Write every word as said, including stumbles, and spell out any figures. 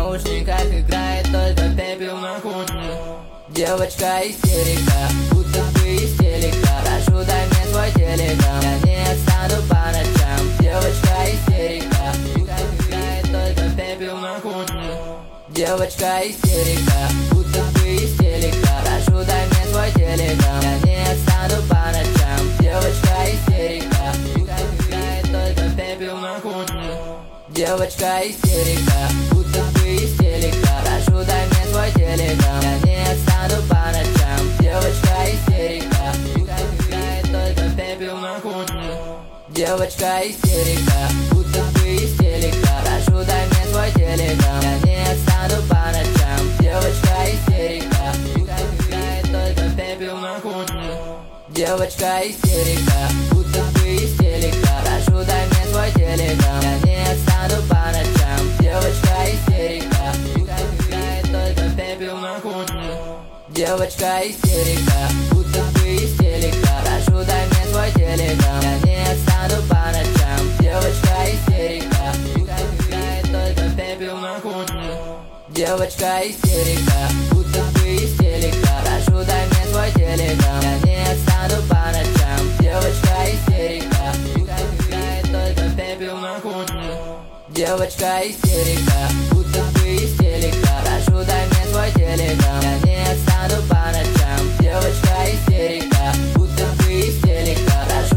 наушниках играет только пепел на кухне. Девочка истерика, будто бы из телека. Прошу, дай мне свой телеграм, я не отстану по ночам. Девочка истерика, будто бы играет только пепел на кухне. Девочка истерика, будто бы из телека. Прошу, дай мне свой телеграм, я не отстану по ночам. Девочка истерика, будто бы играет только пепел на кухне. Девочка истерика, будто бы из телека. Прошу, дай мне свой телеграм, я не отстану по ночам. Девочка истерика, будто бы играет только пепел на кухне. Девочка истерика, будто бы из телека. Прошу, дай мне свой телеграм, я не отстану по ночам. Девочка истерика, будто бы играет только пепел на кухне. Девочка истерика, будто бы из телека. Прошу, дай мне свой телеграм, я не отстану по ночам. Девочка истерика, будто бы играет только пепел на кухне. Девочка истерика, будто бы из телека. Прошу, дай мне свой телеграм, я не отстану по ночам. Девочка истерика, будто бы играет только пепел на кухне. Девочка истерика, будто бы из телека. Прошу, дай мне свой телеграм, я не отстану по ночам. Девочка истерика, будто бы играет только пепел на кухне. Девочка истерика, будто бы из телека. Прошу, дай мне свой телеграм, я не отстану по